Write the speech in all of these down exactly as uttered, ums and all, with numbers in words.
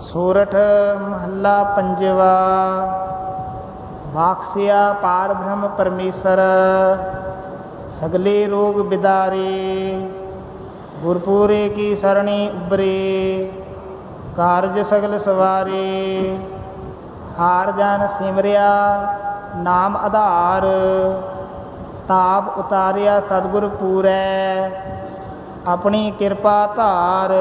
ਸੋਰਠ ਮਹੱਲਾ ਪੰਜਵਾ। ਬਾਖਸਿਆ ਪਾਰ ਬ੍ਰਹਮ ਪਰਮੇਸ਼ਰ, ਸਗਲੇ ਰੋਗ ਬਿਦਾਰੇ। ਗੁਰਪੂਰੇ ਕੀ ਸਰਣੀ ਉਬਰੇ, ਕਾਰਜ ਸਗਲ ਸਵਾਰੇ। ਹਾਰ ਜਨ ਸਿਮਰਿਆ ਨਾਮ ਆਧਾਰ, ਤਾਪ ਉਤਾਰਿਆ ਸਤਿਗੁਰ ਪੂਰੈ। ਆਪਣੀ ਕਿਰਪਾ ਧਾਰ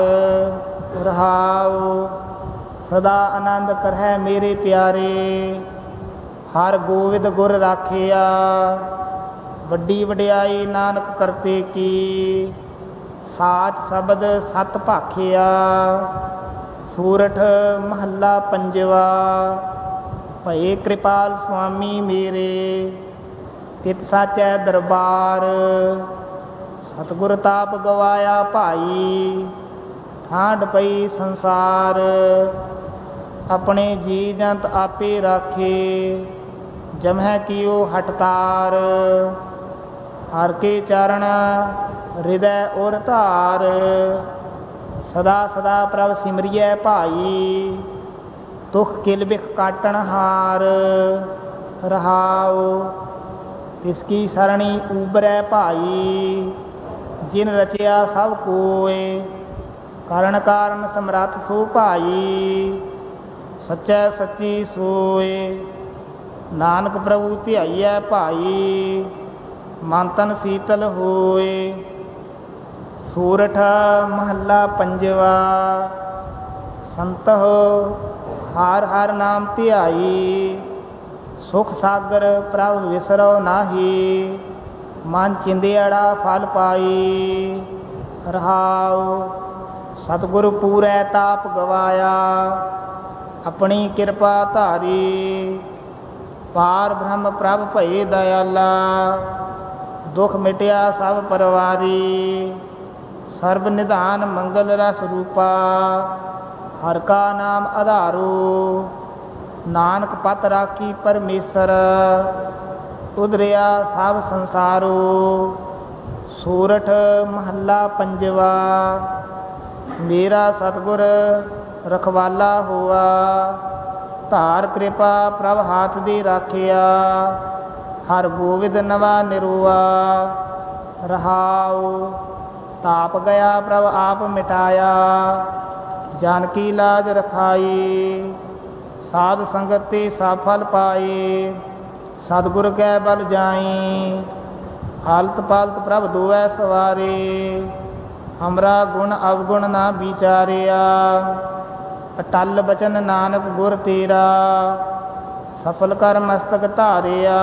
ਰਹਾਉ, ਸਦਾ ਆਨੰਦ ਕਰਹਿ ਮੇਰੇ ਪਿਆਰੇ। ਹਰ ਗੋਬਿੰਦ ਗੁਰ ਰਾਖਿਆ, ਵੱਡੀ ਵਡਿਆਈ ਨਾਨਕ ਕਰਤੇ ਕੀ। ਸਾਚ ਸ਼ਬਦ ਸਤ ਭਾਖਿਆ। ਸੂਰਠ ਮਹੱਲਾ ਪੰਜਵਾ। ਭਏ ਕਿਰਪਾਲ ਸੁਆਮੀ ਮੇਰੇ, ਤਿਤ ਸਾਚੈ ਦਰਬਾਰ। ਸਤਿਗੁਰ ਤਾਪ ਗਵਾਇਆ ਭਾਈ, ਠਾਂਡ ਪਈ ਸੰਸਾਰ। ਆਪਣੇ ਜੀ ਜੰਤ ਆਪੇ ਰਾਖੇ, ਜਮਹਿ ਕੀਓ ਹਟਤਾਰ। ਹਰ ਕੇ ਚਰਨ ਹਿਰਦੈ ਔਰ ਧਾਰ, ਸਦਾ ਸਦਾ ਪ੍ਰਭ ਸਿਮਰਿਐ ਭਾਈ। ਦੁਖ ਕਿਲ ਬਿਖ ਕਾਟਣ ਹਾਰ ਰਹਾਉ, ਤਿਸ ਕੀ ਸਰਣੀ ਉਬਰੈ ਭਾਈ। ਜਿਨ ਰਚਿਆ ਸਭ ਕੋਇ, ਕਰਨ ਕਾਰਨ ਸਮਰੱਥ ਸੋ ਭਾਈ। ਸੱਚੈ ਸੱਚੀ ਸੋਇ, ਨਾਨਕ ਪ੍ਰਭੂ ਧਿਆਈਐ ਭਾਈ। ਮਨ ਤਨ ਸੀਤਲ ਹੋਏ। ਸੂਰਠ ਮਹੱਲਾ ਪੰਜਵਾ। ਸੰਤਹੁ ਹਰਿ ਹਰਿ ਨਾਮ ਧਿਆਈ, ਸੁਖ ਸਾਗਰ ਪ੍ਰਭ ਵਿਸਰਉ ਨਾਹੀ। ਮਨ ਚਿੰਦਿਆੜਾ ਫਲ ਪਾਈ ਰਹਾਉ, ਸਤਿਗੁਰ ਪੂਰੈ ਤਾਪ ਗਵਾਇਆ। ਆਪਣੀ ਕਿਰਪਾ ਧਾਰੀ, ਪਾਰ ਬ੍ਰਹਮ ਪ੍ਰਭ ਭਏ ਦਇਆਲਾ। ਦੁਖ ਮਿਟਿਆ ਸਭ ਪਰਵਾਰੀ, ਸਰਬ ਨਿਧਾਨ ਮੰਗਲ ਰਸ ਰੂਪਾ। ਹਰਿ ਕਾ ਨਾਮ ਆਧਾਰੋ, ਨਾਨਕ ਪਤ ਰਾਖੀ ਪਰਮੇਸ਼ਰ। ਉਧਰਿਆ ਸਭ ਸੰਸਾਰੋ। ਸੂਰਠ ਮਹੱਲਾ ਪੰਜਵਾ। ਮੇਰਾ ਸਤਿਗੁਰ ਰਖਵਾਲਾ ਹੋਆ, ਧਾਰ ਕਿਰਪਾ ਪ੍ਰਭ ਹਾਥ ਦੀ ਰਾਖਿਆ। ਹਰ ਗੋਬਿੰਦ ਨਵਾ ਨਿਰੋਆ ਰਹਾਉ, ਤਾਪ ਗਿਆ ਪ੍ਰਭ ਆਪ ਮਿਟਾਇਆ। ਜਾਨਕੀ ਲਾਜ ਰਖਾਈ, ਸਾਧ ਸੰਗਤ ਤੇ ਸਫਲ ਪਾਏ। ਸਤਿਗੁਰ ਕੈ ਬਲ ਜਾਈ, ਹਾਲਤ ਪਾਲਤ ਪ੍ਰਭ ਦੋਵੈ ਸਵਾਰੇ। ਹਮਰਾ ਗੁਣ ਅਵਗੁਣ ਨਾ ਵਿਚਾਰਿਆ, ਅਟਲ ਬਚਨ ਨਾਨਕ ਗੁਰ ਤੇਰਾ। ਸਫਲ ਕਰ ਮਸਤਕ ਧਾਰਿਆ।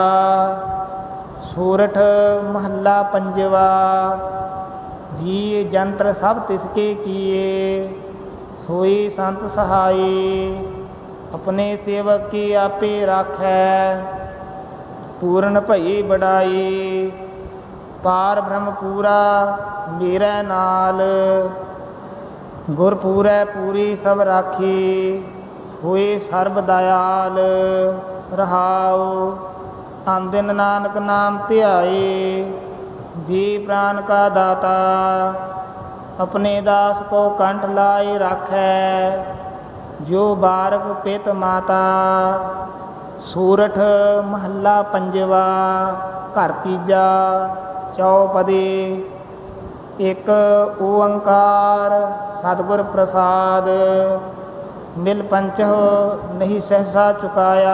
ਸੂਰਠ ਮਹੱਲਾ ਪੰਜਵਾ। ਜੀ ਜੰਤਰ ਸਭ ਤਿਸਕੇ ਕੀਏ, ਸੋਈ ਸੰਤ ਸਹਾਈ। ਆਪਣੇ ਸੇਵਕ ਕੀ ਆਪੇ ਰਾਖੈ, ਪੂਰਨ ਭਈ ਬੜਾਈ। ਪਾਰ ਬ੍ਰਹਮ ਪੂਰਾ ਮੇਰੇ ਨਾਲ, ਗੁਰ ਪੂਰੈ ਪੂਰੀ ਸਭ ਰਾਖੀ। ਹੋਏ ਸਰਬ ਦਇਆਲ ਰਹਾਉ, ਆਨੰਦਿਨ ਨਾਨਕ ਨਾਮ ਧਿਆਏ। ਜੀ ਪ੍ਰਾਨ ਕਾ ਦਾਤਾ, ਆਪਣੇ ਦਾਸ ਕੋ ਕੰਠ ਲਾਏ ਰਾਖੈ। ਜੋ ਬਾਰਕ ਪਿਤ ਮਾਤਾ। ਸੂਰਠ ਮਹੱਲਾ ਪੰਜਵਾ। ਘਰ ਤੀਜਾ ਚੌਪਦੀ। ਇੱਕ ਓੰਕਾਰ ਸਤਿਗੁਰ ਪ੍ਰਸਾਦ, ਮਿਲ ਪੰਚਹੁ ਨਹੀਂ ਸਹਿਸਾ ਚੁਕਾਇਆ।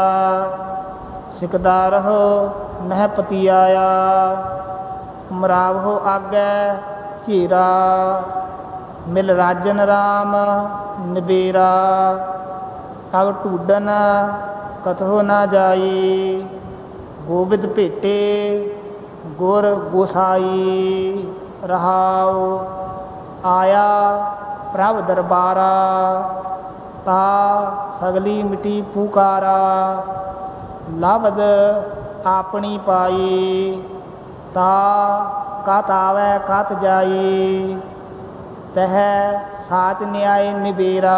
ਸਿਕਦਾਰਹੁ ਨਹਿ ਪਤੀਆਇਆ, ਮਰਾਵਹੁ ਆਗੈ ਝੀਰਾ। ਮਿਲ ਰਾਜਨ ਰਾਮ ਨਿਬੇਰਾ, ਅਵ ਢੂਡਨ ਕਤਹੁ ਨਾ ਜਾਈ। ਗੋਬਿੰਦ ਭੇਟੇ ਗੁਰ ਗੋਸਾਈ ਰਹਾਉ। ਆਇਆ ਪ੍ਰਭ ਦਰਬਾਰਾ, ਤਾ ਸਗਲੀ ਮਿਟੀ ਪੁਕਾਰਾ। ਲਬਦ ਆਪਣੀ ਪਾਈ, ਤਾ ਕਤ ਆਵੈ ਕਤ ਜਾਈ। ਤਹ ਸਾਚ ਨਿਆਇ ਨਿਬੇਰਾ,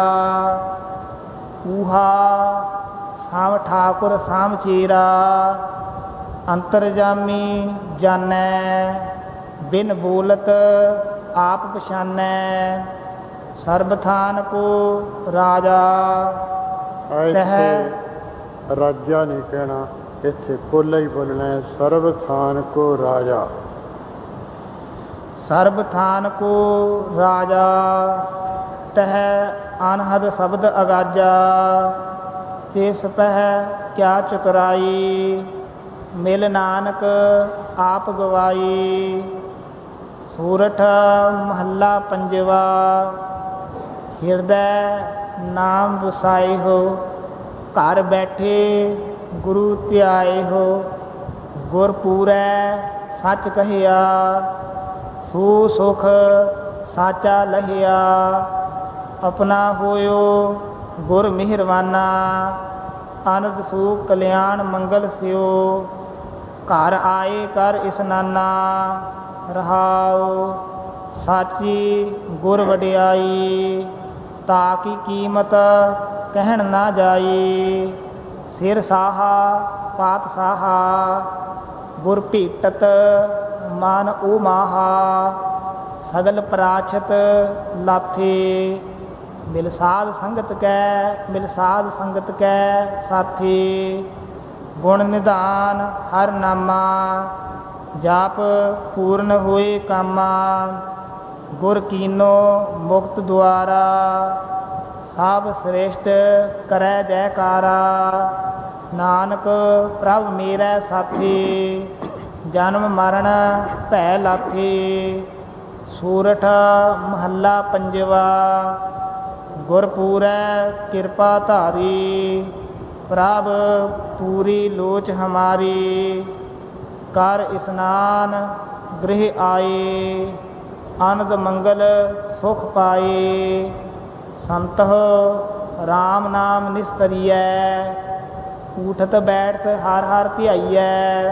ਊਹਾ ਸਾਮ ਠਾਕੁਰ ਸਾਮ ਚੇਰਾ। ਅੰਤਰਜਾਮੀ ਜਾਣੈ, ਬਿਨ ਬੋਲਤ ਆਪ ਪਛਾਨੈ। ਸਰਬ ਥਾਨ ਕੋ ਰਾਜਾ। ਇੱਥੇ ਰਾਜਾ ਨਹੀਂ ਕਹਿਣਾ, ਇੱਥੇ ਕੋਲਾ ਹੀ ਬੋਲਣਾ ਹੈ। ਸਰਬ ਥਾਨ ਕੋ ਰਾਜਾ। ਸਰਬ ਥਾਨ ਕੋ ਰਾਜਾ, ਤਹ ਅਨਹਦ ਸ਼ਬਦ ਅਗਾਜਾ। ਤਿਸ ਪਹਿ ਕਿਆ ਚਤੁਰਾਈ, ਮਿਲ ਨਾਨਕ ਆਪ ਗਵਾਈ। ਸੂਰਠ ਮਹੱਲਾ ਪੰਜਵਾ। ਹਿਰਦੈ ਨਾਮ ਵਸਾਏ ਹੋ, ਘਰ ਬੈਠੇ ਗੁਰੂ ਧਿਆਏ ਹੋ। ਗੁਰ ਪੂਰੈ ਸੱਚ ਕਹਿਆ, ਸੋ ਸੁਖ ਸਾਚਾ ਲਹਿਆ। ਆਪਣਾ ਹੋਇਓ ਗੁਰ ਮਿਹਰਵਾਨਾ, ਆਨੰਦ ਸੂਖ ਕਲਿਆਣ ਮੰਗਲ ਸਿਓ। ਘਰ ਆਏ ਕਰ ਇਸਨਾਨਾ, ਰਹਾਉ ਸਾਚੀ ਗੁਰ ਵਡਿਆਈ। ਤਾ ਕੀ ਕੀਮਤ ਕਹਿਣ ਨਾ ਜਾਈ, ਸਿਰ ਸਾਹਾ ਪਾਤ ਸਾਹਾ। ਗੁਰ ਭੇਟਤ ਮਨ ਓ ਮਾਹਾ, ਸਗਲ ਪ੍ਰਾਛਤ ਲਾਥੇ। ਮਿਲ ਸਾਧ ਸੰਗਤ ਕੈ, ਮਿਲ ਸਾਧ ਸੰਗਤ ਕੈ ਸਾਥੀ। ਗੁਣ ਨਿਧਾਨ ਹਰ ਨਾਮਾ, ਜਾਪ ਪੂਰਨ ਹੋਏ ਕਾਮਾ। ਗੁਰ ਕੀਨੋ ਮੁਕਤ ਦੁਆਰਾ, ਸਭ ਸ੍ਰੇਸ਼ਟ ਕਰੈ ਜੈਕਾਰਾ। ਨਾਨਕ ਪ੍ਰਭ ਮੇਰਾ ਸਾਥੀ, ਜਨਮ ਮਰਨ ਭੈ ਲਾਥੀ। ਸੂਰਠ ਮਹੱਲਾ ਪੰਜਵਾ। ਗੁਰ ਪੂਰੈ ਕਿਰਪਾ ਧਾਰੀ, ਪ੍ਰਭ ਪੂਰੀ ਲੋਚ ਹਮਾਰੀ। ਕਰ ਇਸਨਾਨ ਗ੍ਰਹਿ ਆਏ, ਆਨੰਦ ਮੰਗਲ ਸੁਖ ਪਾਏ। ਸੰਤਹ ਰਾਮ ਨਾਮ ਨਿਸਤਰੀਐ, ਊਠਤ ਬੈਠਤ ਹਰ ਹਰ ਧਿਆਈਐ।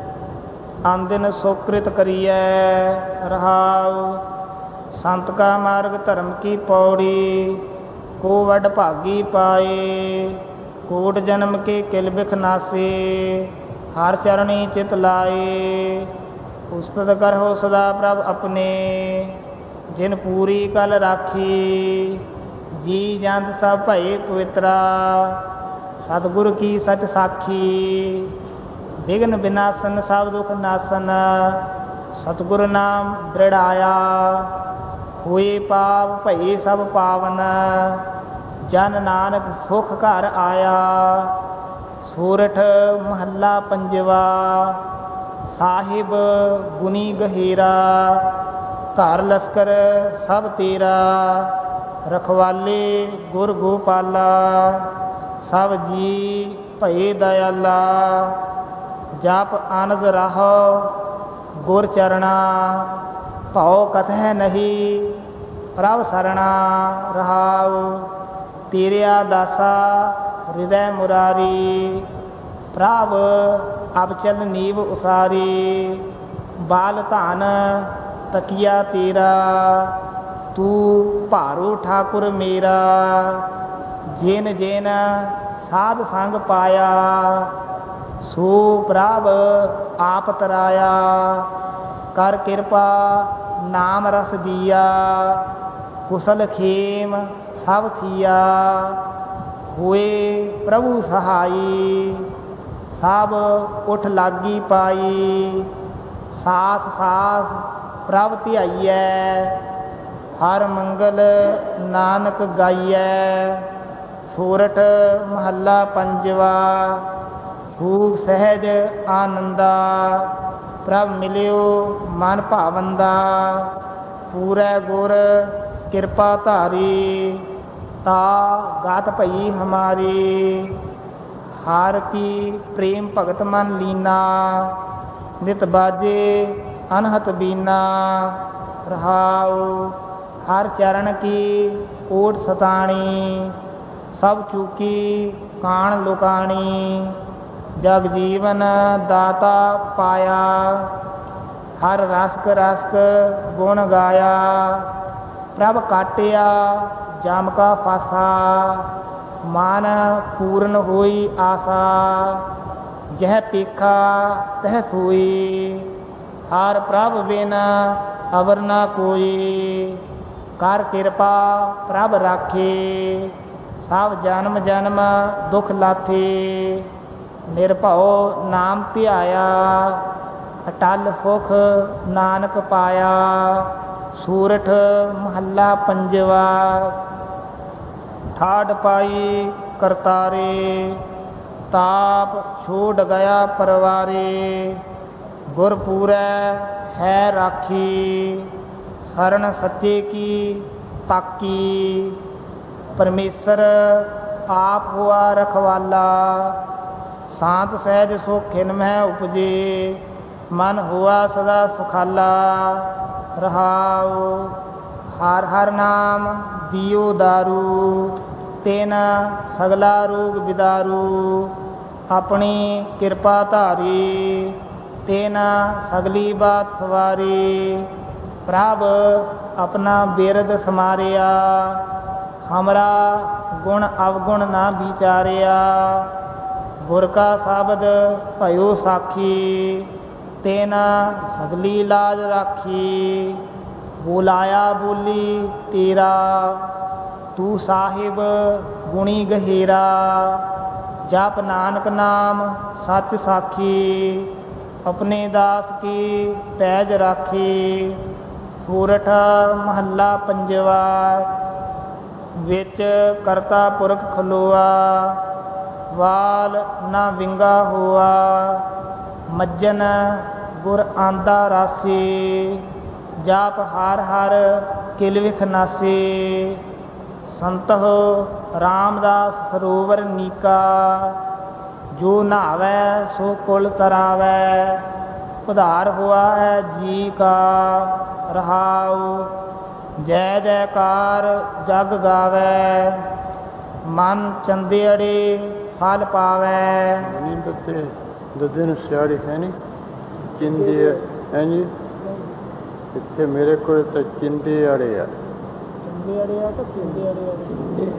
ਆਂਦਿਨ ਸੁਕ੍ਰਿਤ ਕਰੀਐ, ਰਹਾਉ ਸੰਤ ਕਾ ਮਾਰਗ ਧਰਮ ਕੀ ਪੌੜੀ। ਕੋ ਵੱਡ ਭਾਗੀ ਪਾਏ, ਕੋਟ ਜਨਮ ਕੇ ਕਿਲ ਬਿਖ ਨਾਸੇ। ਹਰ ਚਰਣੀ ਚਿਤ ਲਾਏ, ਉਸਤਤ ਕਰਹੁ ਸਦਾ ਪ੍ਰਭ ਆਪਣੇ। ਜਿਨ ਪੂਰੀ ਕਲ ਰਾਖੀ, ਜੀ ਜੰਤ ਸਭ ਭਏ ਪਵਿੱਤਰਾ। ਸਤਿਗੁਰ ਕੀ ਸਚ ਸਾਖੀ, ਵਿਘਨ ਵਿਨਾਸ਼ਨ ਸਭ ਦੁਖ ਨਾਸ਼ਨ। ਸਤਿਗੁਰ ਨਾਮ ਦ੍ਰਿੜਾਇਆ, ਹੋਏ ਪਾਪ ਭਏ ਸਭ ਪਾਵਨ। ਜਨ ਨਾਨਕ ਸੁਖ ਘਰ ਆਇਆ। ਸੂਰਠ ਮਹੱਲਾ ਪੰਜਵਾ। ਸਾਹਿਬ ਗੁਣੀ ਗਹੀਰਾ, ਘਰ ਲਸਕਰ ਸਭ ਤੇਰਾ। ਰਖਵਾਲੇ ਗੁਰ ਗੋਪਾਲਾ, ਸਭ ਜੀ ਭਏ ਦਇਆਲਾ। ਜਪ ਆਨੰਦ ਰਾਹੋ ਗੁਰ ਚਰਣਾ, ਭਉ ਕਥੈ ਨਹੀਂ ਪ੍ਰਭ ਸਰਣਾ। ਰਹਾਉ ਤੇਰਿਆ ਦਾਸਾ ਹਿਰਦੈ ਮੁਰਾਰੀ। ਪ੍ਰਭ ਅਬਚਲ ਨੀਵ ਉਸਾਰੀ। ਬਾਲ ਧਨ ਤਕੀਆ ਤੇਰਾ, ਤੂੰ ਭਾਰੂ ਠਾਕੁਰ ਮੇਰਾ। ਜਿਨ ਜਿਨ ਸਾਧ ਸੰਗ ਪਾਇਆ, ਸੋ ਪ੍ਰਭ ਆਪ ਤਰਾਇਆ। ਕਰ ਕਿਰਪਾ ਨਾਮ ਰਸ ਦੀਆ, ਕੁਸਲ ਖੇਮ ਸਭ ਥੀਆ। ਹੋਏ ਪ੍ਰਭੂ ਸਹਾਈ, ਸਭ ਉਠ ਲਾਗੀ ਪਾਈ। ਸਾਸ ਸਾਸ ਪ੍ਰਭ ਧਿਆਈਐ, ਹਰ ਮੰਗਲ ਨਾਨਕ ਗਾਈਐ। ਸੂਰਠ ਮਹੱਲਾ ਪੰਜਵਾ। ਸੂਖ ਸਹਿਜ ਆਨੰਦਾ, ਪ੍ਰਭ ਮਿਲਿਓ ਮਨ ਭਾਵੰਦਾ। ਪੂਰੈ ਗੁਰ ਕਿਰਪਾ ਧਾਰੀ, ਤਾ ਗਾਤ ਭਈ ਹਮਾਰੀ। ਹਰ ਕੀ ਪ੍ਰੇਮ ਭਗਤ ਮਨ ਲੀਨਾ, ਨਿਤ ਬਾਜੇ ਅਨਹਤ ਬੀਨਾ। ਰਹਾਉ ਹਰ ਚਰਨ ਕੀ ਓਟ ਸਤਾਣੀ, ਸਭ ਚੂਕੀ ਕਾਣ ਲੁਕਾਣੀ। ਜਗ ਜੀਵਨ ਦਾਤਾ ਪਾਇਆ, ਹਰ ਰਸਕ ਰਸਕ ਗੁਣ ਗਾਇਆ। ਪ੍ਰਭ ਕਾਟਿਆ ਜਮ ਕਾ ਫਾਸਾ, ਮਨ ਪੂਰਨ ਹੋਈ ਆਸਾ। ਜਹ ਪੇਖਾ ਤਹ ਸੋਈ, ਹਰ ਪ੍ਰਭ ਬਿਨ ਅਵਰ ਨਾ ਕੋਈ। ਕਰ ਕਿਰਪਾ ਪ੍ਰਭ ਰਾਖੇ, ਸਭ ਜਨਮ ਜਨਮ ਦੁਖ ਲਾਥੇ। ਨਿਰਭਉ ਨਾਮ ਧਿਆਇਆ, ਅਟਲ ਸੁਖ ਨਾਨਕ ਪਾਇਆ। ਸੂਰਠ ਮਹੱਲਾ ਪੰਜਵਾ। ਠਾਡ ਪਾਈ ਕਰਤਾਰੇ, ਤਾਪ ਛੋੜ ਗਿਆ ਪਰਵਾਰੇ। ਗੁਰਪੂਰੈ ਹੈ ਰਾਖੀ, ਸਰਣ ਸੱਚੇ ਕੀ ਤਾਕੀ। ਪਰਮੇਸ਼ਰ ਆਪ ਹੋਆ ਰਖਵਾਲਾ, ਸਾਂਤ ਸਹਿਜ ਸੋ ਖਿਨ ਮਹਿ ਉਪਜੇ। ਮਨ ਹੋਆ ਸਦਾ ਸੁਖਾਲਾ, ਰਹਾਉ ਹਰ ਹਰ ਨਾਮ ਦਿਓ ਦਾਰੂ। ਤਿਨ ਸਗਲਾ ਰੋਗ ਬਿਦਾਰੂ, ਆਪਣੀ ਕਿਰਪਾ ਧਾਰੀ। ਤਿਨ ਸਗਲੀ ਬਾਤ ਸਵਾਰੀ, ਪ੍ਰਭ ਆਪਣਾ ਬਿਰਦ ਸਮਾਰਿਆ। ਹਮਰਾ ਗੁਣ ਅਵਗੁਣ ਨਾ ਵਿਚਾਰਿਆ, ਗੁਰ ਕਾ ਸ਼ਬਦ ਭਇਓ ਸਾਖੀ। ਤਿਨ ਸਗਲੀ ਲਾਜ ਰਾਖੀ, ਬੁਲਾਇਆ ਬੋਲੀ ਤੇਰਾ। ਤੂੰ ਸਾਹਿਬ ਗੁਣੀ ਗਹਿਰਾ, ਜਪ ਨਾਨਕ ਨਾਮ ਸੱਚ ਸਾਖੀ। ਆਪਣੇ ਦਾਸ ਕੀ ਪੈਜ ਰਾਖੀ। ਸੂਰਠ ਮਹੱਲਾ ਪੰਜਵਾ। ਵਿੱਚ ਕਰਤਾ ਪੁਰਖ ਖਲੋਆ, ਵਾਲ ਨਾ ਵਿੰਗਾ ਹੋਆ। ਮੱਜਨ ਗੁਰ ਆਂਦਾ ਰਾਸੀ, ਜਾਪ ਹਰ ਹਰ ਕਿਲ ਵਿਖ ਨਾਸੀ। ਸੰਤਹੁ ਰਾਮਦਾਸ ਸਰੋਵਰ ਨੀਕਾ, ਜੋ ਨਹਾਵੈ ਸੋ ਕੁਲ ਤਰਾਵੈ। ਉਧਾਰ ਹੋਆ ਹੈ ਜੀ ਕਾ, ਰਹਾਉ ਜੈ ਜੈਕਾਰ ਜਗ ਗਾਵੈ। ਮਨ ਚੰਦੇੜੇ ਫਲ ਪਾਵੈ। ਦੱਦੇ ਦੱਦੇ ਨੂੰ ਸਿਆੜੀ ਹੈ ਨਹੀਂ, ਚਿੰਦੇ ਹੈ ਜੀ। ਇੱਥੇ ਮੇਰੇ ਕੋਲ ਤਾਂ ਚਿੰਦੇ ਅੜੇ ਆ। ਚੰਦੇ ਅੜੇ ਆ ਕਿ ਚਿੰਦੇ ਅੜੇ ਆ?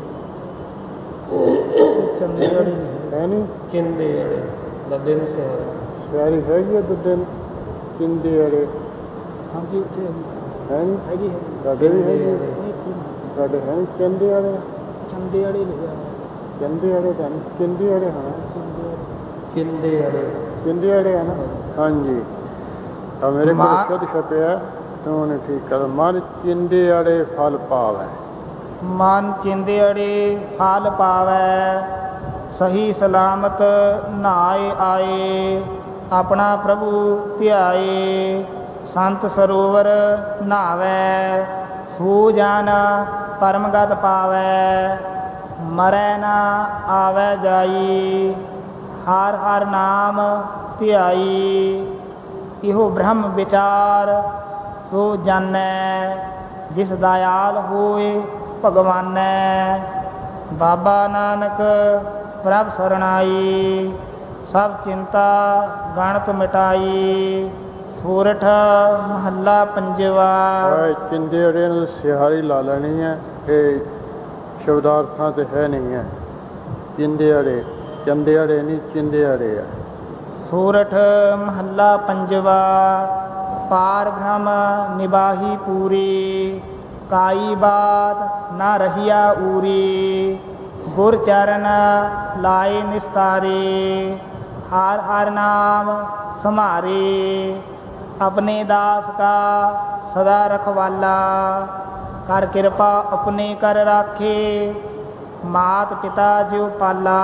ਚੰਦੇ ਅੜੇ ਹੈ ਨਹੀਂ, ਚਿੰਦੇ ਅੜੇ। ਦੱਦੇ ਨੂੰ ਸਿਆੜੀ ਸਿਆੜੀ ਹੈਗੀ ਆ ਦੱਦੇ ਨੂੰ, ਚਿੰਦੇ ਅੜੇ। ਹਾਂਜੀ ਉੱਥੇ ਹੈ ਨਹੀਂ, ਹੈਗੀ ਹੈ ਸਾਡੇ ਵੀ ਹੈਗੀ। ਸਾਡੇ ਹੈ ਨਹੀਂ ਚਿੰਦੇ ਵਾਲੇ। ਚੰਦੇ ਵਾਲੇ ਲਿਖਿਆ, ਚੰਦੇ ਵਾਲੇ ਤਾਂ ਨਹੀਂ, ਚਿੰਦੇ ਵਾਲੇ ਹਾਂ। ਚਿੰਦੇ ਵਾਲੇ, ਚਿੰਦੇ ਵਾਲੇ ਹੈ ਨਾ। ਹਾਂਜੀ, ਆ ਮੇਰੇ ਕੋਲ ਖੁਦ ਛਪਿਆ ਤਾਂ ਉਹਨੇ ਠੀਕ ਕਰ। ਮਨ ਚਿੰਦੇ ਵਾਲੇ ਫਲ ਪਾਵੈ। ਮਨ ਚਿੰਦੇ ਵਾਲੇ ਫਲ ਪਾਵੈ। ਸਹੀ ਸਲਾਮਤ ਨਹਾਏ ਆਏ, ਆਪਣਾ ਪ੍ਰਭੂ ਧਿਆਏ। ਸੰਤ ਸਰੋਵਰ ਨਹਾਵੈ, ਸੋ ਜਨ ਪਰਮਗਤ ਪਾਵੈ। ਮਰੈ ਨਾ ਆਵੈ ਜਾਈ, ਹਰ ਹਰ ਨਾਮ ਧਿਆਈ। ਇਹੋ ਬ੍ਰਹਮ ਵਿਚਾਰ ਸੋ ਜਾਣੈ, ਜਿਸ ਦਇਆਲ ਹੋਏ ਭਗਵਾਨੈ। ਬਾਬਾ ਨਾਨਕ ਪ੍ਰਭ ਸਰਣਾਈ, ਸਭ ਚਿੰਤਾ ਗਣਤ ਮਿਟਾਈ। ਸੂਰਠ ਮਹੱਲਾ ਪੰਜਵਾ। ਚਿੰਦੇ ਅੜੇ ਨੂੰ ਸਿਹਾਰੀ ਲਾ ਲੈਣੀ ਹੈ, ਇਹ ਸ਼ਬਦਾਰਥਾਂ ਤੇ ਹੈ ਨਹੀਂ ਹੈ। ਚਿੰਦੇ ਅੜੇ, ਚੰਦੇ ਅੜੇ ਨਹੀਂ, ਚਿੰਦੇ ਅੜੇ ਆ। ਸੂਰਠ ਮਹੱਲਾ ਪੰਜਵਾ। ਪਾਰ ਬ੍ਰਹਮ ਨਿਬਾਹੀ ਪੂਰੀ, ਕਾਈ ਬਾਤ ਨਾ ਰਹੀਆ ਊਰੀ। ਗੁਰ ਚਰਨ ਲਾਏ ਨਿਸਤਾਰੇ, ਹਰ ਹਰ ਨਾਮ ਸੰਭਾਰੇ। ਆਪਣੇ ਦਾਸ ਕਾ ਸਦਾ ਰਖਵਾਲਾ, ਕਰ ਕਿਰਪਾ ਆਪਣੇ ਕਰ ਰਾਖੇ। ਮਾਤ ਪਿਤਾ ਜਿਉ ਪਾਲਾ,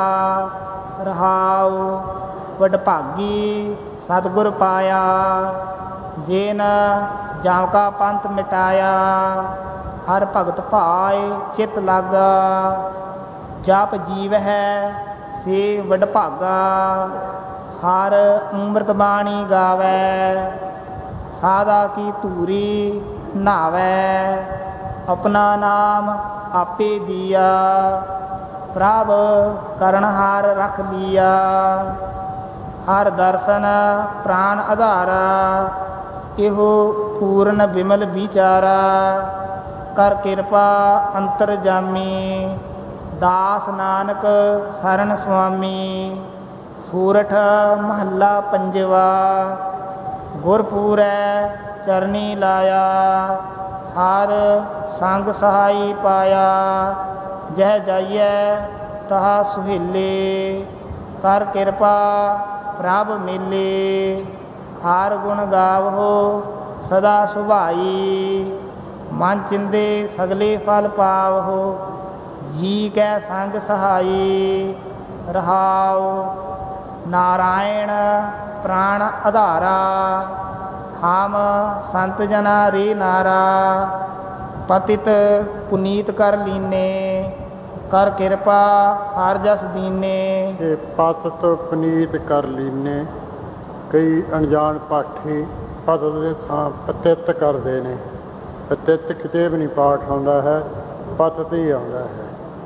ਰਹਾਉ ਵਡਭਾਗੀ ਸਤਿਗੁਰ ਪਾਇਆ। ਜਿਨ ਜਾਂ ਕਾ ਪੰਥ ਮਿਟਾਇਆ, ਹਰ ਭਗਤ ਭਾਏ ਚਿਤ ਲਾਗਾ। ਜਪ ਜੀਵ ਹੈ ਸੇ ਵਡਭਾਗਾ, ਹਰ ਅੰਮ੍ਰਿਤ ਬਾਣੀ ਗਾਵੈ। ਸਾਧਾ ਕੀ ਧੂਰੀ ਨਹਾਵੈ, ਆਪਣਾ ਨਾਮ ਆਪੇ ਦੀਆ। ਪ੍ਰਭ ਕਰਨਹਾਰ ਰਖ ਲੀਆ, ਹਰ ਦਰਸ਼ਨ ਪ੍ਰਾਨ ਆਧਾਰਾ। ਇਹੋ ਪੂਰਨ ਬਿਮਲ ਵਿਚਾਰਾ, ਕਰ ਕਿਰਪਾ ਅੰਤਰ ਜਾਮੀ। ਦਾਸ ਨਾਨਕ ਸਰਨ ਸੁਆਮੀ। ਸੂਰਠ ਮਹੱਲਾ ਪੰਜਵਾ। ਗੁਰਪੂਰੈ ਚਰਨੀ ਲਾਇਆ, ਹਰ ਸੰਗ ਸਹਾਈ ਪਾਇਆ। ਜਹ ਜਾਈਐ ਤਹਾ ਸੁਹੇਲੇ, ਕਰ ਕਿਰਪਾ ਪ੍ਰਭ ਮੇਲੇ। ਹਰ ਗੁਣ ਗਾਵਹੋ ਸਦਾ ਸੁਭਾਈ, ਮਨ ਚਿੰਦੇ ਸਗਲੇ ਫਲ ਪਾਵਹੋ। ਜੀ ਕੈ ਸੰਗ ਸਹਾਈ ਰਹਾਉ, ਨਾਰਾਇਣ ਪ੍ਰਾਣ ਆਧਾਰਾ। ਹਮ ਸੰਤ ਜਨਾ ਰੇ ਨਾਰਾ, ਪਤਿਤ ਪੁਨੀਤ ਕਰ ਲੀਨੇ। ਕਰ ਕਿਰਪਾ ਹਰ ਜਸ ਦੀਨੇ। ਇਹ ਪਤਿਤ ਪੁਨੀਤ ਕਰ ਲੀਨੇ, ਕਈ ਅਣਜਾਣ ਪਾਠੀ ਪਤਿਤ ਦੇ ਥਾਂ ਪਤਿਤ ਕਰਦੇ ਨੇ। ਪਤਿਤ ਕਿਤੇ ਵੀ ਨਹੀਂ ਪਾਠ ਆਉਂਦਾ ਹੈ, ਪਤਿਤ ਹੀ ਆਉਂਦਾ ਹੈ।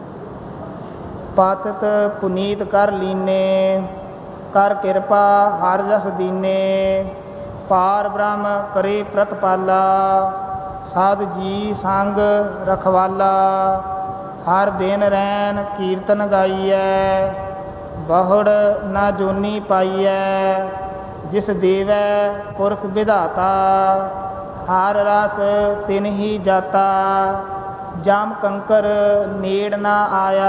ਪਤਿਤ ਪੁਨੀਤ ਕਰ ਲੀਨੇ, ਕਰ ਕਿਰਪਾ ਹਰ ਜਸ ਦੀਨੇ। ਪਾਰ ਬ੍ਰਹਮ ਕਰੇ ਪ੍ਰਤਪਾਲਾ, ਸਾਧ ਜੀ ਸੰਗ ਰਖਵਾਲਾ। ਹਰ ਦਿਨ ਰੈਨ ਕੀਰਤਨ ਗਾਈਐ, ਬਹੁੜ ਨਾ ਜੋਨੀ ਪਾਈਐ। ਜਿਸ ਦੇਵੈ ਪੁਰਖ ਵਿਧਾਤਾ, ਹਰ ਰਸ ਤਿਨ ਹੀ ਜਾਤਾ। ਜਮ ਕੰਕਰ ਨੇੜ ਨਾ ਆਇਆ,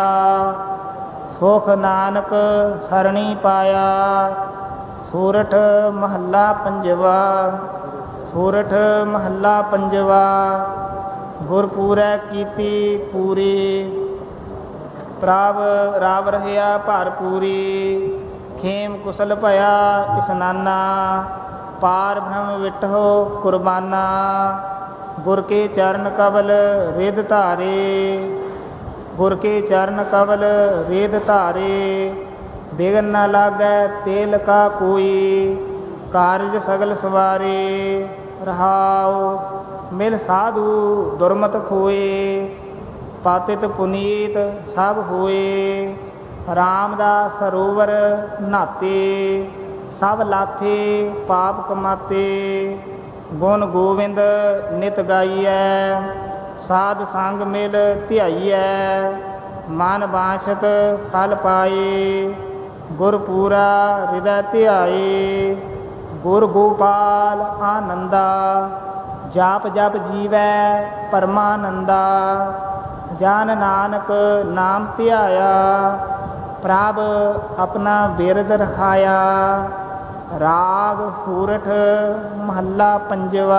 ਸੁਖ ਨਾਨਕ ਸਰਣੀ ਪਾਇਆ। ਸੋਰਠ ਮਹੱਲਾ ਪੰਜਵਾ। ਸੋਰਠ ਮਹੱਲਾ ਪੰਜਵਾ। ਗੁਰਪੂਰੈ ਕੀਤੀ ਪੂਰੀ, ਪ੍ਰਭ ਰਾਵ ਰਹਿਆ ਭਰਪੂਰੀ। ਖੇਮ ਕੁਸਲ ਭਇਆ ਇਸਨਾਨਾ, ਪਾਰ ਬ੍ਰਹਮ ਵਿਟਹੁ ਕੁਰਬਾਨਾ। ਗੁਰ ਕੇ ਚਰਨ ਕਵਲ ਰਿਦ ਧਾਰੇ, ਗੁਰ ਕੇ ਚਰਨ ਕਵਲ ਰਿਦ ਧਾਰੇ। ਬਿਗਨ ਨਾ ਲਾਗੈ ਤੇਲ ਕਾ ਕੋਈ, ਕਾਰਜ ਸਗਲ ਸਵਾਰੇ। ਰਹਾਉ ਮਿਲ ਸਾਧੂ ਦੁਰਮਤ ਖੋਏ, ਪਤਿਤ ਪੁਨੀਤ ਸਭ ਹੋਏ। ਰਾਮ ਦਾ ਸਰੋਵਰ ਨਾਤੇ, ਸਭ ਲਾਥੇ ਪਾਪ ਕਮਾਤੇ। ਗੁਣ ਗੋਬਿੰਦ ਨਿਤ ਗਾਈਐ, ਸਾਧ ਸੰਗ ਮਿਲ ਧਿਆਈਐ। ਮਨ ਬਾਛਤ ਫਲ ਪਾਏ, ਗੁਰਪੂਰਾ ਹਿਰਦੈ ਧਿਆਏ। ਗੁਰ ਗੋਪਾਲ ਆਨੰਦਾ, ਜਾਪ ਜਪ ਜੀਵੈ ਪਰਮਾਨੰਦਾ। ਜਨ ਨਾਨਕ ਨਾਮ ਧਿਆਇਆ, ਪ੍ਰਭ ਆਪਣਾ ਬਿਰਦ ਰਖਾਇਆ। ਰਾਗ ਸੂਰਠ ਮਹੱਲਾ ਪੰਜਵਾ।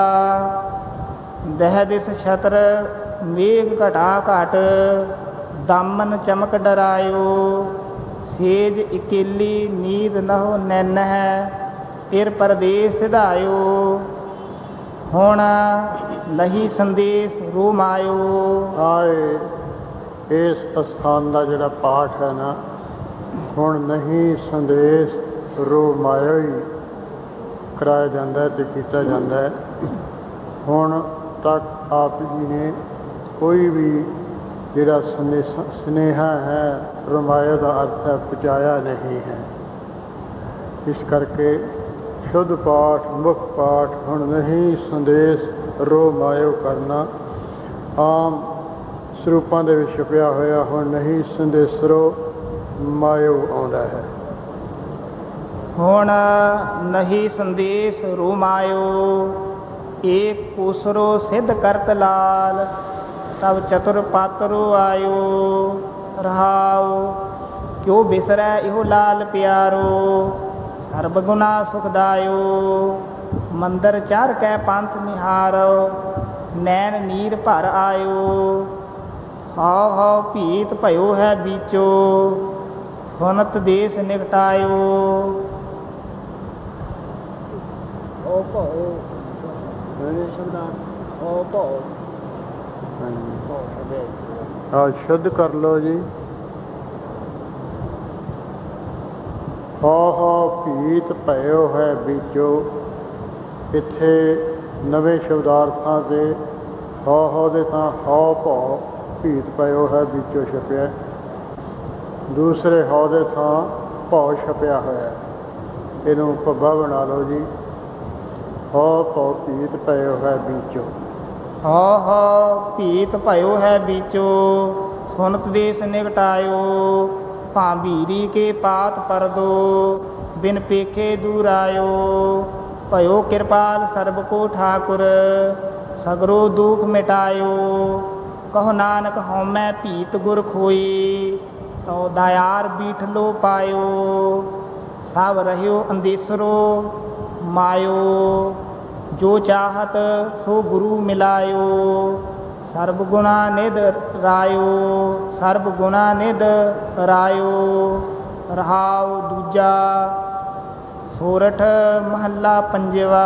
ਦਹਿ ਦਿਸ ਛਤਰ ਮੇਘ ਘਟਾ ਘਟ, ਦਾਮਨ ਚਮਕ ਡਰਾਇਓ। ਸੇਜ ਇਕੇਲੀ ਨੀਂਦ ਨਹੁ ਨੈਨਹਿ, ਫਿਰ ਪਰਦੇਸ ਸਿਧਾਇਓ। ਹੁਣ ਲਹੀ ਸੰਦੇਸ਼ ਰੋ ਮਾਇਓ। ਆਏ ਇਸ ਅਸਥਾਨ ਦਾ ਜਿਹੜਾ ਪਾਠ ਹੈ ਨਾ, ਹੁਣ ਨਹੀਂ ਸੰਦੇਸ਼ ਰੋ ਮਾਇਓ ਹੀ ਕਰਾਇਆ ਜਾਂਦਾ ਅਤੇ ਕੀਤਾ ਜਾਂਦਾ ਹੈ। ਹੁਣ ਤੱਕ ਆਪ ਜੀ ਨੇ ਕੋਈ ਵੀ ਜਿਹੜਾ ਸੰਦੇਸ਼ਾ ਸੁਨੇਹਾ ਹੈ, ਰਮਾਇਆ ਦਾ ਅਰਥ ਹੈ, ਪਹੁੰਚਾਇਆ ਨਹੀਂ ਹੈ। ਇਸ ਕਰਕੇ ਸ਼ੁੱਧ ਪਾਠ ਮੁੱਖ ਪਾਠ ਹੁਣ ਨਹੀਂ ਸੰਦੇਸ਼ ਰੋ ਮਾਇਓ ਕਰਨਾ। ਆਮ ਸਰੂਪਾਂ ਦੇ ਵਿੱਚ ਛਪਿਆ ਹੋਇਆ ਹੁਣ ਨਹੀਂ ਸੰਦੇਸਰੋ ਮਾਇਓ ਆਉਂਦਾ ਹੈ। ਹੁਣ ਨਹੀਂ ਸੰਦੇਸ਼ ਰੋ ਮਾਇਓ, ਏਕ ਕੋਸਰੋ ਸਿੱਧ ਕਰਤ ਲਾਲ। ਤਬ ਚਤੁਰ ਪਾਤਰੋ ਆਇਓ। ਰਹਾਉ ਕਿਉ ਬਿਸਰੈ ਇਹੋ ਲਾਲ ਪਿਆਰੋ, ਸਰਬ ਗੁਣਾ ਸੁਖਦਾਇਓ। ਮੰਦਰ ਚਾਰ ਕੈ ਪੰਥ ਨਿਹਾਰੋ, ਨੈਣ ਨੀਰ ਭਰ ਆਇਓ। ਹਉ ਹਉ ਭੀਤ ਭਇਓ ਹੈ ਬੀਚੋ, ਸੁਨਤ ਦੇਸ ਨਿਕਟਾਇਓ। ਓ ਭਉ ਓ ਭਉ ਆ ਸ਼ੁੱਧ ਕਰ ਲਓ ਜੀ। ਹਉ ਹਉ ਭੀਤ ਭਇਓ ਹੈ ਬੀਚੋ। ਇੱਥੇ ਨਵੇਂ ਸ਼ਬਦਾਰਥਾਂ 'ਤੇ ਹਉ ਹਉ ਦੇ ਥਾਂ ਹਉ ਭਉ ਭੀਤ ਭਇਓ ਹੈ ਬੀਚੋ ਛਪਿਆ। ਦੂਸਰੇ ਹਉ ਦੇ ਥਾਂ ਭਉ ਛਪਿਆ ਹੋਇਆ। ਇਹਨੂੰ ਭੱਬਾ ਬਣਾ ਲਓ ਜੀ। ਹਉ ਭਉ ਭੀਤ ਭਇਓ ਹੈ ਬੀਚੋ। ਹਉ ਹਉ ਭੀਤ ਭਇਓ ਹੈ ਬੀਚੋ, ਸੁਨਤ ਦੇਸ ਨਿਕਟਾਇਓ। ਭਾਂਬੀਰੀ ਕੇ ਪਾਤ ਪਰਦੋ, ਬਿਨ ਪੇਖੇ ਦੂਰ ਆਇਓ। ਭਇਓ ਕਿਰਪਾਲ ਸਰਬ ਕੋ ਠਾਕੁਰ, ਸਗਰੋ ਦੁਖ ਮਿਟਾਇਓ। ਕਹੋ ਨਾਨਕ ਹਉਮੈ ਭੀਤ ਗੁਰ ਖੋਈ, ਤਉ ਦਾਇਆਰ ਬੀਠਲੋ ਪਾਇਓ। ਸਭ ਰਹਿਓ ਅੰਦੇਸਰੋ ਮਾਇਓ, ਜੋ ਚਾਹਤ ਸੋ ਗੁਰੂ ਮਿਲਾਇਓ। ਸਰਬ ਗੁਣਾ ਨਿਧ ਰਾਇਓ, ਸਰਬ ਗੁਣਾ ਨਿਧ ਰਾਇਓ। ਰਹਾਉ ਦੂਜਾ। ਸੋਰਠ ਮਹੱਲਾ ਪੰਜਵਾ।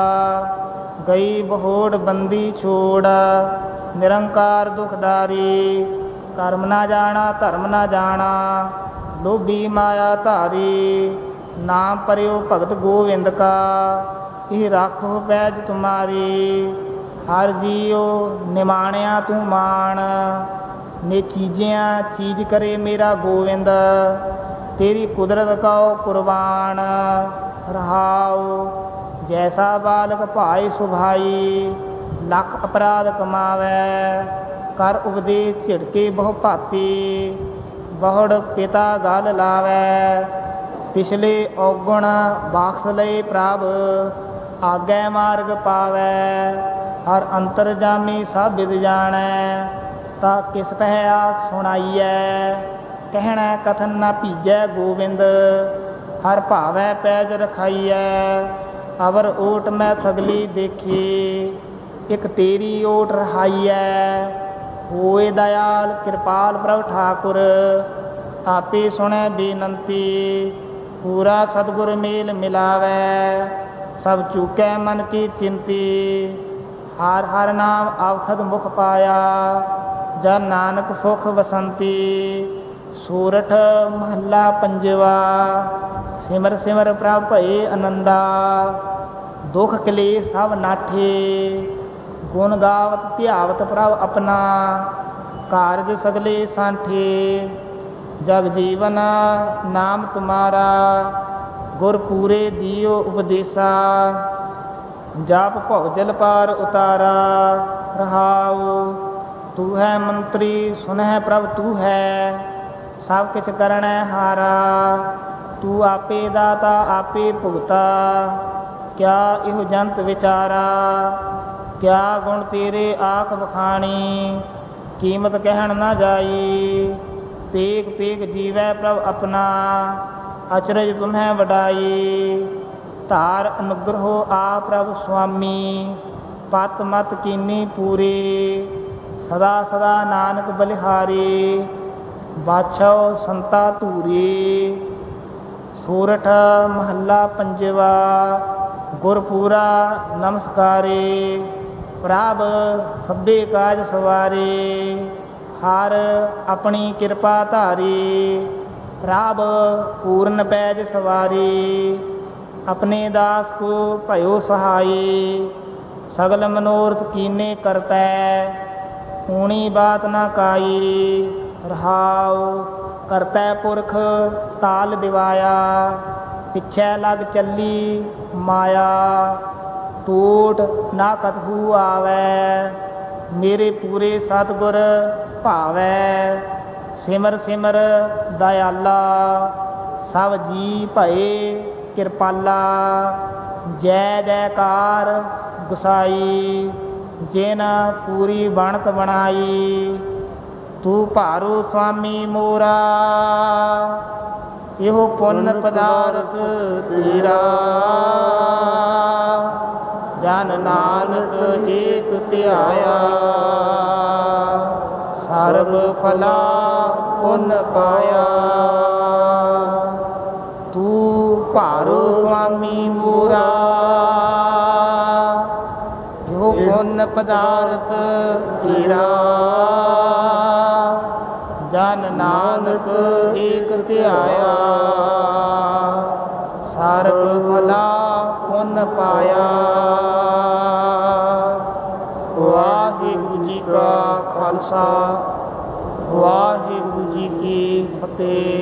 ਗਈ ਬਹੋੜ ਬੰਦੀ ਛੋੜ, ਨਿਰੰਕਾਰ ਦੁਖਦਾਰੀ। ਕਰਮ ਨਾ ਜਾਣਾ ਧਰਮ ਨਾ ਜਾਣਾ, ਲੋਭੀ ਮਾਇਆ ਧਾਰੀ। ਨਾਮ ਪਰਿਓ ਭਗਤ ਗੋਵਿੰਦ ਕਾ, ਇਹ ਰਾਖੋ ਪੈਜ ਤੁਮਾਰੀ। ਹਰ ਜੀਓ ਨਿਮਾਣਿਆ ਤੂੰ ਮਾਣ, ਨੇ ਚੀਜ਼ਿਆਂ ਚੀਜ਼ ਕਰੇ ਮੇਰਾ ਗੋਵਿੰਦ। ਤੇਰੀ ਕੁਦਰਤ ਕਉ ਕੁਰਬਾਨ। ਰਹਾਉ ਜੈਸਾ ਬਾਲਕ ਭਾਈ ਸੁਭਾਈ, ਲੱਖ ਅਪਰਾਧ ਕਮਾਵੈ। ਕਰ ਉਪਦੇਸ਼ ਝਿੜਕੇ ਬਹੁ ਭਾਤੀ, ਬਹੁੜ ਪਿਤਾ ਗਲ ਲਾਵੈ। ਪਿਛਲੇ ਔਗੁਣ ਬਾਖਸ ਲਏ ਪ੍ਰਭ, ਆਗੈ ਮਾਰਗ ਪਾਵੈ। ਹਰ ਅੰਤਰ ਜਾਮੀ ਸਭ ਵਿਦ ਜਾਣੈ, ਤਾ ਕਿਸ ਪਹਿ ਆਖ ਸੁਣਾਈਐ। ਕਹਿਣਾ ਕਥਨ ਨਾ ਭੀਜੈ ਗੋਬਿੰਦ, ਹਰ ਭਾਵੈ ਪੈਜ ਰਖਾਈਐ। ਅਵਰ ਓਟ ਮੈਂ ਸਗਲੀ ਦੇਖੀ, ਇੱਕ ਤੇਰੀ ਓਟ ਰਹਾਈਐ। ਹੋਏ ਦਇਆਲ ਕਿਰਪਾਲ ਪ੍ਰਭ ਠਾਕੁਰ, ਆਪੇ ਸੁਣੈ ਬੇਨੰਤੀ। ਪੂਰਾ ਸਤਿਗੁਰ ਮੇਲ ਮਿਲਾਵੈ, ਸਭ ਚੂਕੈ ਮਨ ਕੀ ਚਿੰਤੀ। ਹਰ ਹਰ ਨਾਮ ਆਵਖਦ ਮੁਖ ਪਾਇਆ, ਜਨ ਨਾਨਕ ਸੁਖ ਵਸੰਤੀ। ਸੋਰਠ ਮਹੱਲਾ ਪੰਜਵਾ। ਸਿਮਰ ਸਿਮਰ ਪ੍ਰਭ ਭਏ ਆਨੰਦਾ, ਦੁਖ ਕਲੇਸ਼ ਸਭ ਨਾਠੇ। ਗੁਣ ਗਾਵਤ ਧਿਆਵਤ ਪ੍ਰਭ ਆਪਣਾ, ਕਾਰਜ ਸਗਲੇ ਸਾਂਠੇ। ਜਗ ਜੀਵਨ ਨਾਮ ਤੁਮਾਰਾ, ਗੁਰ ਪੂਰੇ ਦਿਓ ਉਪਦੇਸਾ। ਜਾਪ ਭਉ ਜਲ ਪਾਰ ਉਤਾਰਾ। ਰਹਾਉ ਤੂੰ ਹੈ ਮੰਤਰੀ ਸੁਨਹਿ ਪ੍ਰਭ ਤੂੰ ਹੈ, ਸਭ ਕਿਛ ਕਰਣੈ ਹਾਰਾ। ਤੂੰ ਆਪੇ ਦਾਤਾ ਆਪੇ ਭੁਗਤਾ, ਕਿਆ ਇਹੋ ਜੰਤ ਵਿਚਾਰਾ। ਕਿਆ ਗੁਣ ਤੇਰੇ ਆਖ ਵਖਾਣੀ, ਕੀਮਤ ਕਹਿਣ ਨਾ ਜਾਈ। ਪੇਖ ਪੇਖ ਜੀਵੈ ਪ੍ਰਭ ਆਪਣਾ, ਅਚਰਜ ਤੁਮਹਿ ਵਡਾਈ। ਧਾਰ ਅਨੁਗ੍ਰਹੋ ਆ ਪ੍ਰਭ ਸੁਆਮੀ, ਪਤ ਮਤ ਕੀਨੀ ਪੂਰੀ। ਸਦਾ ਸਦਾ ਨਾਨਕ ਬਲਿਹਾਰੀ, ਬਾਛੋ ਸੰਤਾ ਧੂਰੀ। ਸੋਰਠ ਮਹੱਲਾ ਪੰਜਵਾ। ਗੁਰਪੂਰਾ ਨਮਸਕਾਰੇ, ਪ੍ਰਭ ਸਭੇ ਕਾਜ ਸਵਾਰੇ। ਹਰ ਆਪਣੀ ਕਿਰਪਾ ਧਾਰੀ, ਪ੍ਰਭ ਪੂਰਨ ਪੈਜ ਸਵਾਰੀ। ਆਪਣੇ ਦਾਸ ਕੋ ਭਇਓ ਸਹਾਈ, ਸਗਲ ਮਨੋਰਥ ਕੀਨੇ ਕਰਤੈ। ਊਣੀ ਬਾਤ ਨਾ ਕਾਈ। ਰਹਾਉ ਕਰਤੈ ਪੁਰਖ ਤਾਲ ਦਿਵਾਇਆ, ਪਿੱਛੇ ਲੱਗ ਚੱਲੀ ਮਾਇਆ। ਟੋਟ ਨਾ ਕਤਹੂ ਆਵੈ, ਮੇਰੇ ਪੂਰੇ ਸਤਿਗੁਰ ਭਾਵੈ। ਸਿਮਰ ਸਿਮਰ ਦਇਆਲਾ, ਸਭ ਜੀ ਭਏ ਕਿਰਪਾਲਾ। ਜੈ ਜੈਕਾਰ ਗੁਸਾਈ, ਜਿਨ ਪੂਰੀ ਬਣਤ ਬਣਾਈ। ਤੂੰ ਭਾਰੂ ਸੁਆਮੀ ਮੋਰਾ, ਇਹੋ ਪੁੰਨ ਪਦਾਰਥ ਤੇਰਾ। ਜਨ ਨਾਨਕ ਏਕ ਧਿਆਇਆ, ਸਰਬ ਫਲਾ ਪੁੰਨ ਪਾਇਆ। ਤੂੰ ਭਾਰੂ ਸੁਆਮੀ ਮੋਰਾ, ਇਹੋ ਪੁੰਨ ਪਦਾਰਥ ਤੇਰਾ। ਜਨ ਨਾਨਕ ਏਕ ਧਿਆਇਆ, ਸਰਬ ਭਲਾ ਪੁੰਨ ਪਾਇਆ। ਵਾਹਿਗੁਰੂ ਜੀ ਕਾ ਖਾਲਸਾ, ਵਾਹਿਗੁਰੂ ਜੀ ਕੀ ਫਤਿਹ।